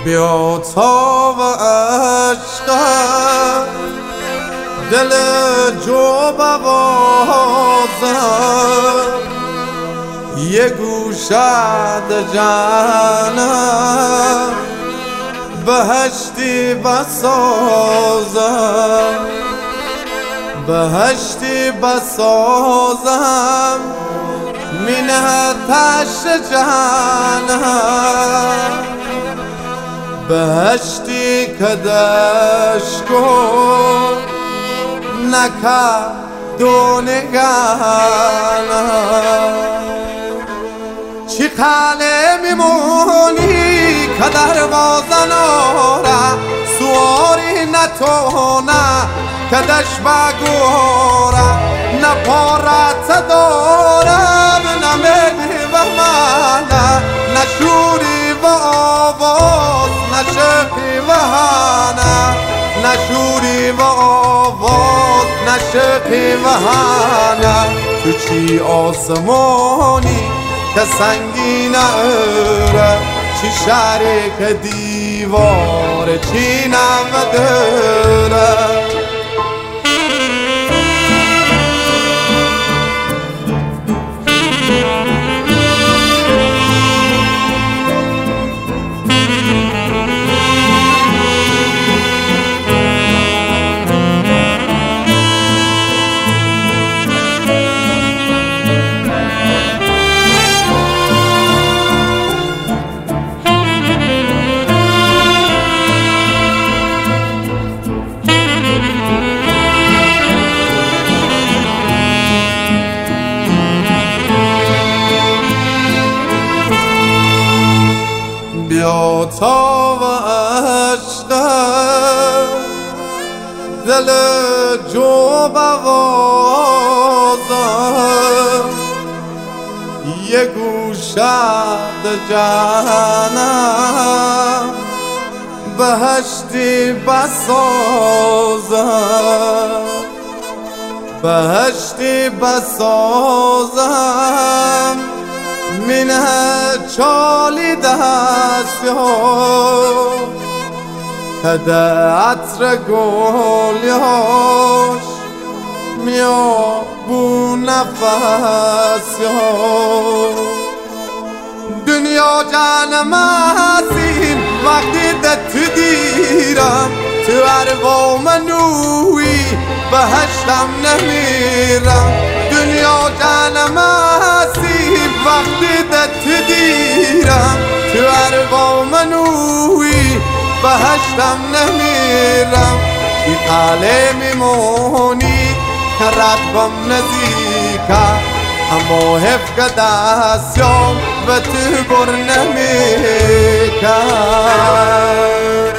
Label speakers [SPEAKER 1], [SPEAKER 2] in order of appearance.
[SPEAKER 1] بیا تا و عشق دل جو بوازم یه گوشد جانم بهشتی بسازم بهشتی بسازم منتش جانم بهشتی کدش کن نکه دونگانم چی خاله میمونی که دروازه ناره سواری نتونه کدش بگوره نه پارت دارم نه ملی و منه نه شوری و آواز نه شقی و هنه نه شوری و آواز نه شقی و هنه تو چی آسمانی که سنگین اره چی شرک دیوار چی نمدره بیا تا و عشق دل جو بوازم یه گوشد جانم بهشتی بسازم بهشتی بسازم منه چالی دست ها کده عطر گلیاش میا بو نفس ها دنیا جانم هستیم وقتی دت دیرم تو اروا منوی بهشتم نمیرم دنیا جانم هستیم وقتی دت دیرم تو اروا منوی بهشتم نمیرم چی قاله میمونی که ردبم نزیکه اما حف که دستیام و تو بر نمیکن